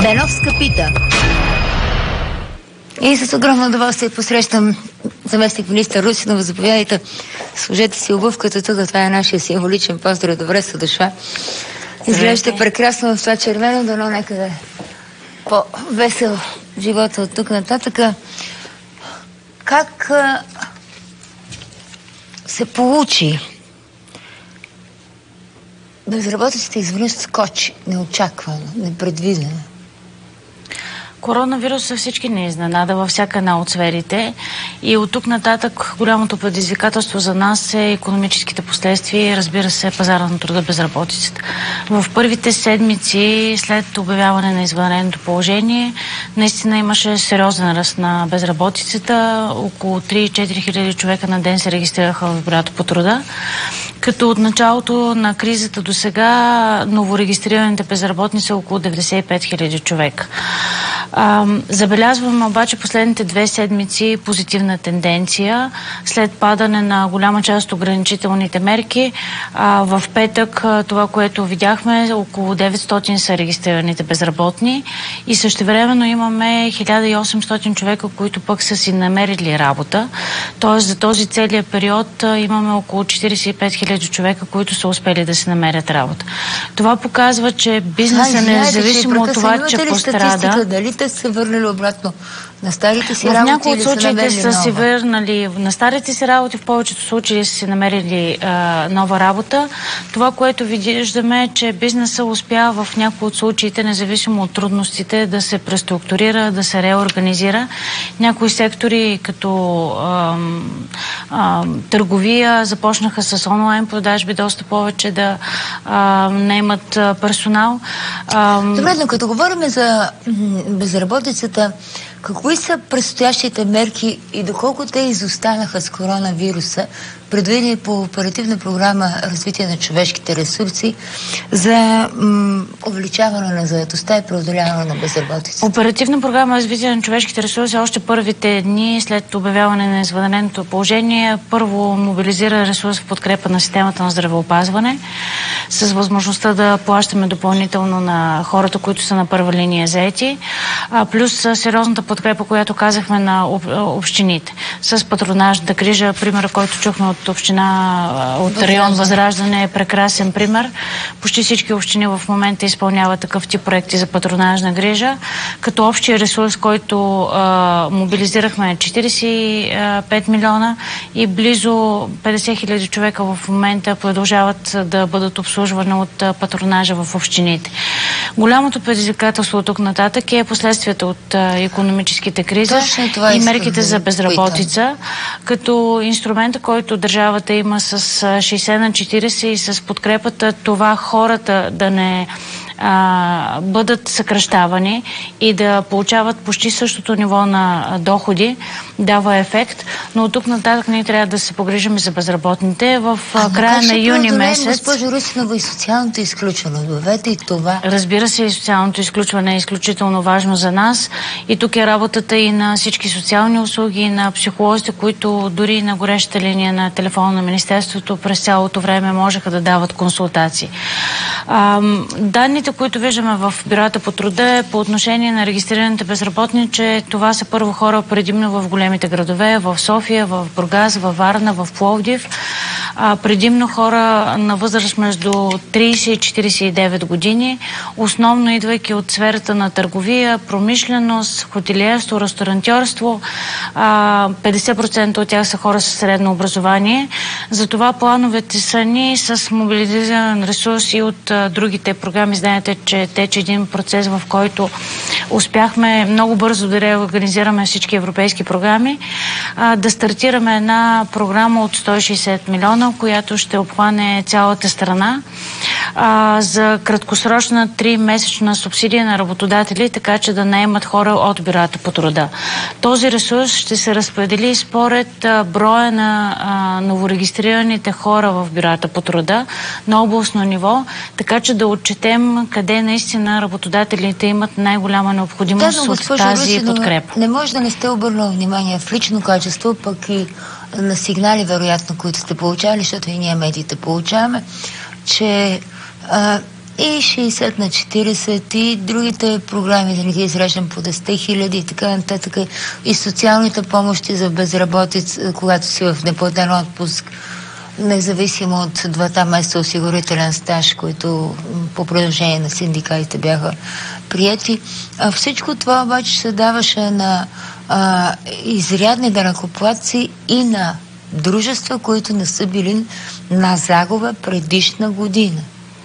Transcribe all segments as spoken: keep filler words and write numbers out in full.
Беновска пита. И с огромно удоволствие посрещам заместник министър Русинова. Заповядайте, сложете си обувката тук. Това е нашия символичен поздрав. Добре сте дошла. Изглеждате прекрасно в това червено, дано нека да е по-весел живота от тук нататък. Как а, се получи безработицата изведнъж скочи, неочаквано, непредвидено? Коронавирусът всички не изненада във всяка една от сферите и от тук нататък голямото предизвикателство за нас е икономическите последствия и, разбира се, пазара на труда, безработицата. В първите седмици след обявяване на извънредното положение наистина имаше сериозен ръст на безработицата. Около три-четири хиляди човека на ден се регистрираха в бюрото по труда, като от началото на кризата до сега новорегистрираните безработни са около деветдесет и пет хиляди човека. А, забелязваме обаче последните две седмици позитивна тенденция. След падане на голяма част от ограничителните мерки, а, в петък това, което видяхме, около деветстотин са регистрираните безработни и същевременно имаме хиляда и осемстотин човека, които пък са си намерили работа. Тоест за този целият период а, имаме около четиридесет и пет хиляди човека, които са успели да си намерят работа. Това показва, че бизнесът, независимо от това, че пострада... Дали те са върнали обратно на старите си в работи? В някои от случаите са нова? си върнали на старите си работи, в повечето случаи са си намерили а, нова работа. Това, което виждаме, е, че бизнесът успява в някои от случаите, независимо от трудностите, да се преструктурира, да се реорганизира. Някои сектори, като а, а, търговия, започнаха с онлайн продажби доста повече да а, наемат персонал. А, Добре, но като говорим за безработицата, какви са предстоящите мерки и доколко те изостанаха с коронавируса, предвидени по оперативна програма развитие на човешките ресурси за увеличаване на заетостта и преодоляване на безработицата? Оперативна програма развитие на човешките ресурси още първите дни след обявяване на извънредното положение първо мобилизира ресурс в подкрепа на системата на здравеопазване с възможността да плащаме допълнително на хората, които са на първа линия заети, а плюс сериозната подкрепа, която казахме на общините с патронажната грижа. Пример, който чухме от община, от район Възраждане, е прекрасен пример. Почти всички общини в момента изпълняват такъв тип проекти за патронажна грижа, като общия ресурс, който а, мобилизирахме е четиридесет и пет милиона и близо петдесет хиляди човека в момента продължават да бъдат обслужвани от а, патронажа в общините. Голямото предизвикателство от тук нататък е последствията от а, икономическите кризи и мерките за безработица, като инструмента, който държавата има с шейсет на четиридесет и с подкрепата това хората да не а, бъдат съкращавани и да получават почти същото ниво на доходи, дава ефект, но от тук нататък ние трябва да се погрижим за безработните. В а, края на юни месец... Госпожо Русинова, и социалното изключване. Добавете и това. Разбира се, и социалното изключване е изключително важно за нас и тук е работата и на всички социални услуги, и на психолозите, които дори на горещата линия на телефона на Министерството през цялото време можеха да дават консултации. А, данните, които виждаме в бюрата по труда е по отношение на регистрираните безработни, че това са първо хора предимно в големите градове, в София, в Бургас, в Варна, в Пловдив. А, предимно хора на възраст между тридесет и четиридесет и девет години, основно идвайки от сферата на търговия, промишленост, хотелиерство, ресторантьорство. А, петдесет процента от тях са хора с средно образование. Затова плановете са ни с мобилизиран ресурс и от а, другите програми. Знаете, че тече един процес, в който успяхме много бързо да реорганизираме всички европейски програми, а, да стартираме една програма от сто и шейсет милиона, която ще обхване цялата страна а, за краткосрочна три-месечна субсидия на работодатели, така че да наемат хора от бюрата по труда. Този ресурс ще се разпредели според а, броя на а, новорегистрираните хора в бюрата по труда на областно ниво, така че да отчетем къде наистина работодателите имат най-голяма необходимост да, от тази Русинова, подкрепа. Не може да не сте обърнали внимание в лично качество, пък и на сигнали, вероятно, които сте получавали, защото и ние медиите получаваме, че а, и шейсет на четирийсет, и другите програми, да не ги изреждам, по десет хиляди и така нататък, и социалните помощи за безработица, когато си в неплатен отпуск, независимо от двата месеца осигурителен стаж, които по предложение на синдикатите бяха приети. А всичко това обаче се даваше на а, изрядни данъкоплатци и на дружества, които не са били на загуба предишна година.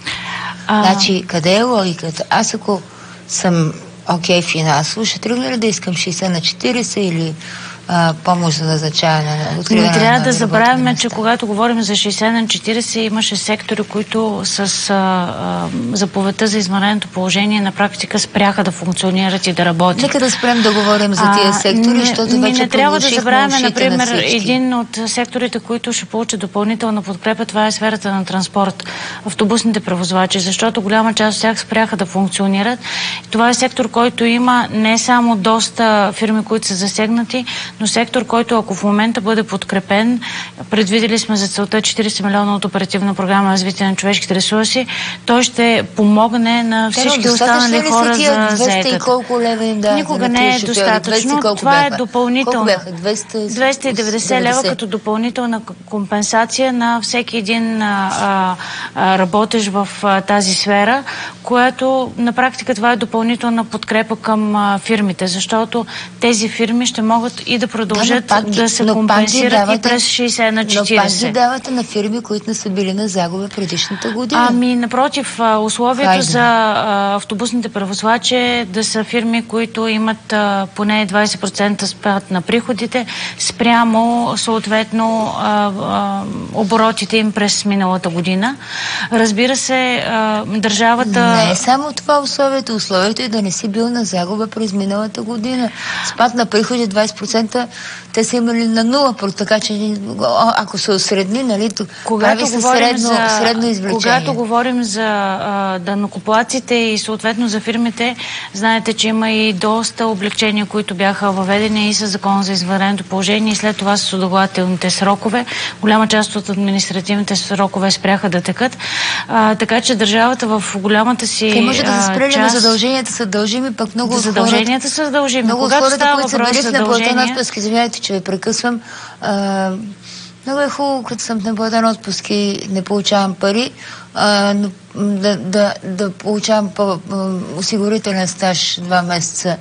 А... Значи, къде е логиката? Аз ако съм окей okay, финансово, ще тръгна ли да искам шейсет на четирийсет или а, помощ за назначаване на откриване? Не трябва на да забравяме, че когато говорим за шейсет на четирийсет, имаше сектори, които с а, а, заповедта за извънредното положение на практика спряха да функционират и да работят. Нека да спрем да говорим за тия сектори, а, защото не, вече не трябва да забравяме, например, на един от секторите, които ще получат допълнителна подкрепа, това е сферата на транспорт, автобусните превозвачи, защото голяма част от тях спряха да функционират. Това е сектор, който има не само доста фирми, които са засегнати, но сектор, който ако в момента бъде подкрепен, предвидели сме за целта четирийсет милиона от оперативна програма развитие на човешките ресурси, той ще помогне на всички останали хора за заетата. И колко лева им да, Никога не е достатъчно. Това е допълнително. двеста и деветдесет лева като допълнителна компенсация на всеки един а, а, работещ в а, тази сфера, което на практика това е допълнителна подкрепа към а, фирмите, защото тези фирми ще могат и да продължат да, пак, да се компенсират давате, и през шейсет на четирийсет. Но пак ги давате на фирми, които не са били на загуба предишната година. Ами, напротив, условието Хайде. за а, автобусните превозвачи е да са фирми, които имат а, поне двайсет процента спад на приходите, спрямо съответно а, а, оборотите им през миналата година. Разбира се, а, държавата... Не е само това условието. Условието е да не си бил на загуба през миналата година. Спад на приходи двайсет процента, те са имали на нула, така че ако се осредни, нали, прави се средно, за, средно извлечение. Когато говорим за а, данъкоплатците и съответно за фирмите, знаете, че има и доста облегчения, които бяха въведени и с закон за извънредното положение и след това с удоволателните срокове. Голяма част от административните срокове спряха да текат. А, така че държавата в голямата си Те може да се спрели, но задълженията са дължими, пък много задълженията са дължими. Много Когато хората, става които са били в неплатен отпуск, извинявайте, че ви прекъсвам, а, много е хубаво, като съм в неплатен отпуск и не получавам пари, а, но да, да, да получавам по, осигурителен стаж два месеца,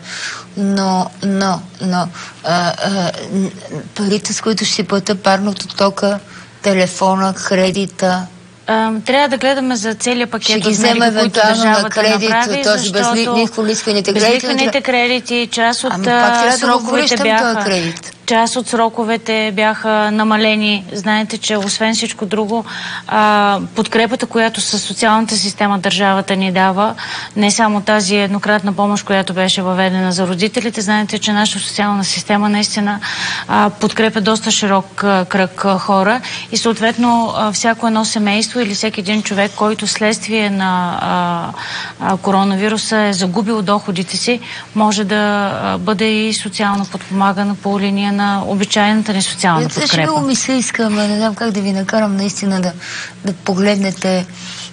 но, но, но а, а, парите, с които ще си платя парното, тока, телефона, кредита, трябва да гледаме за целия пакет ще ги взема евентуално на кредит, този безлихвените кредити. Безлихвените кредити, част от ами, сроковете да бяха... Част от сроковете бяха намалени. Знаете, че освен всичко друго, а, подкрепата, която със социалната система държавата ни дава, не само тази еднократна помощ, която беше въведена за родителите, знаете, че нашата социална система наистина а, подкрепя доста широк а, кръг а, хора и съответно а, всяко едно семейство или всеки един човек, който следствие на а, а, коронавируса е загубил доходите си, може да а, бъде и социално подпомаган по линия на обичайната ни социална подкрепа. Ще много ми се иска, ама не знам как да ви накарам наистина да, да погледнете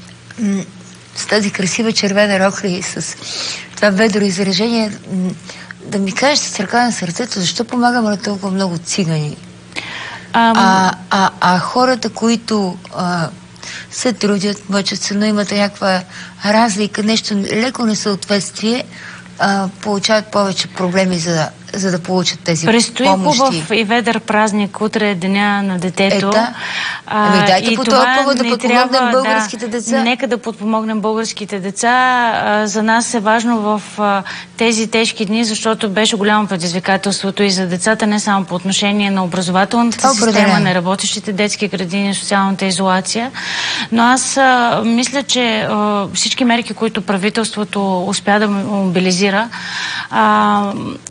с тази красива червена рокля и с това ведро изражение, да ми кажете с ръка на сърцето, защо помагаме на толкова много цигани? Ам... А, а, а хората, които а, се трудят, мъчат се, но имат някаква разлика, нещо леко несъответствие, а, получават повече проблеми за да за да получат тези Престои помощи. Престои хубав и ведър празник, утре е деня на детето. Е, да. Ами дайте по това повод да подпомогнем трябва, българските да, деца. Нека да подпомогнем българските деца. А, за нас е важно в а, тези тежки дни, защото беше голямо предизвикателството и за децата, не само по отношение на образователната това система, определен. на работещите детски градини, социалната изолация. Но аз а, мисля, че а, всички мерки, които правителството успя да мобилизира, а, и то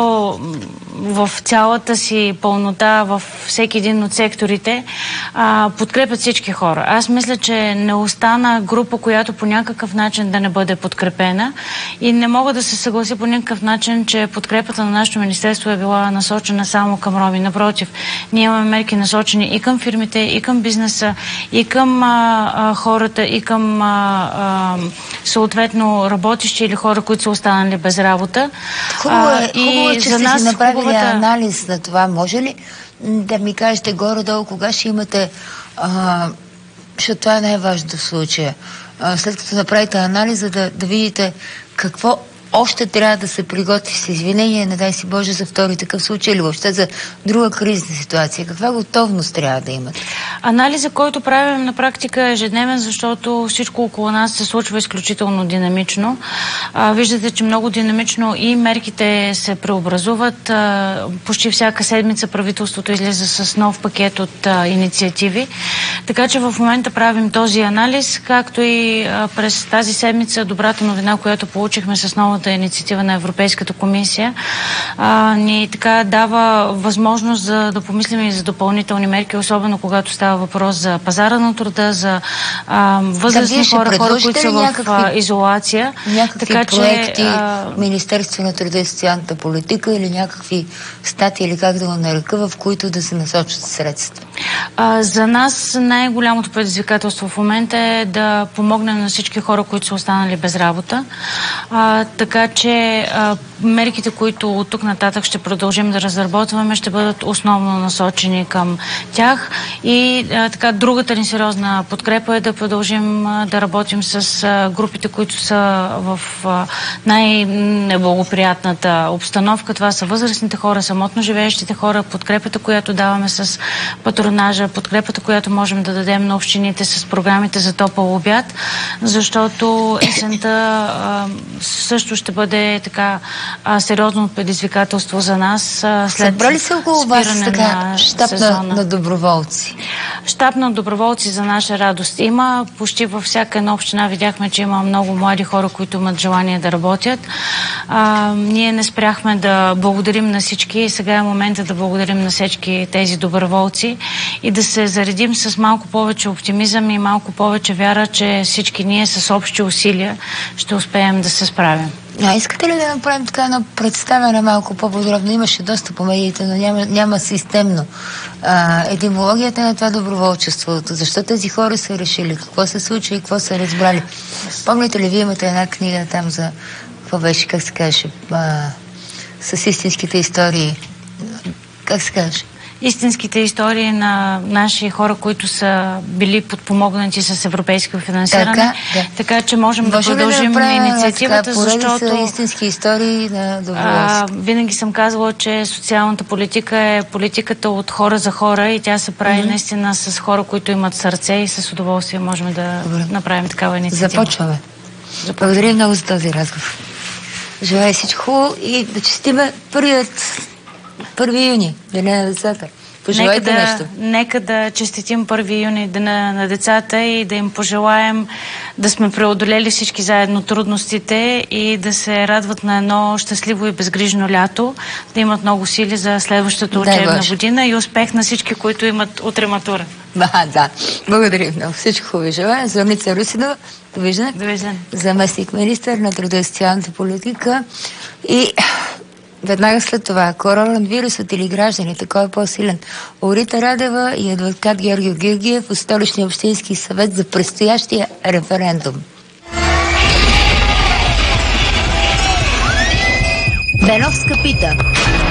то в цялата си пълнота, в всеки един от секторите, а, подкрепят всички хора. Аз мисля, че не остана група, която по някакъв начин да не бъде подкрепена и не мога да се съглася по никакъв начин, че подкрепата на нашето министерство е била насочена само към роми. Напротив, ние имаме мерки насочени и към фирмите, и към бизнеса, и към а, а, хората, и към а, а, съответно работещи или хора, които са останали без работа. Хубаво е, хубаво е, че сте си направили хубавата... анализ на това. Може ли да ми кажете горе-долу кога ще имате, а, защото това е най-важното в случая, а, след като направите анализа, да, да видите какво още трябва да се приготви с извинение, не дай си Боже, за втори такъв случай или въобще за друга кризисна ситуация? Каква готовност трябва да имат? Анализа, който правим на практика е ежедневен, защото всичко около нас се случва изключително динамично. А, виждате, че много динамично и мерките се преобразуват. А, почти всяка седмица правителството излиза с нов пакет от а, инициативи. Така че в момента правим този анализ, както и а, през тази седмица добрата новина, която получихме с новата инициатива на Европейската комисия, а, ни така дава възможност за да помислим и за допълнителни мерки, особено когато става въпрос за пазара на труда, за а, възрастни да, хора, хора, които са в някакви, изолация. Някакви така, проекти, че, а... Министерство на труда и социалната политика или някакви статии, или как да го нарека, в които да се насочат средства? А, за нас най-голямото предизвикателство в момента е да помогнем на всички хора, които са останали без работа. А, така че а, мерките, които от тук нататък ще продължим да разработваме, ще бъдат основно насочени към тях. И а, така, другата ни сериозна подкрепа е да продължим а, да работим с а, групите, които са в а, най-неблагоприятната обстановка. Това са възрастните хора, самотно живеещите хора, подкрепата, която даваме с патронажа, подкрепата, която можем да дадем на общините с програмите за топъл обяд, защото есента а, също ще бъде така а, сериозно предизвикателство за нас а, след Събрали се около вас така щаб на, на доброволци? Щаб на доброволци за наша радост има. Почти във всяка една община видяхме, че има много млади хора, които имат желание да работят. А, ние не спряхме да благодарим на всички и сега е момента да благодарим на всички тези доброволци и да се заредим с малко повече оптимизъм и малко повече вяра, че всички ние с общи усилия ще успеем да се справим. А искате ли да направим така едно представяне малко по-подробно? Имаше доста по медиите, но няма, няма системно. А, етимологията на това доброволчество. Защо тези хора са решили? Какво се случва и какво са разбрали? Помните ли, вие имате една книга там за... Какво беше, как се каже? А, с истинските истории. Как се каже? Истинските истории на наши хора, които са били подпомогнати с европейско финансиране. Така, да. Така че можем Може да продължим да инициативата, така, защото... са истински истории на доброволство. Винаги съм казвала, че социалната политика е политиката от хора за хора и тя се прави mm-hmm. наистина с хора, които имат сърце и с удоволствие можем да Добре. направим такава инициатива. Започваме. Започваме. Благодаря много за този разговор. Желая всичко хубаво и да честиме първият първи юни, Деня на децата. Пожелайте нека да, нещо. Нека да честитим първи юни, Деня на децата и да им пожелаем да сме преодолели всички заедно трудностите и да се радват на едно щастливо и безгрижно лято, да имат много сили за следващата учебна година и успех на всички, които имат утре матура. Да, да. Благодаря много. Всичко хубаво желая. Зорница Русинова, довиждане. Довиждане. Заместник министър на труда и социалната политика и веднага след това, коронавирусът или гражданите, кой е по-силен? Орита Радева и адвокат Георгио Георгиев от Столичния общински съвет за предстоящия референдум. Беновска пита.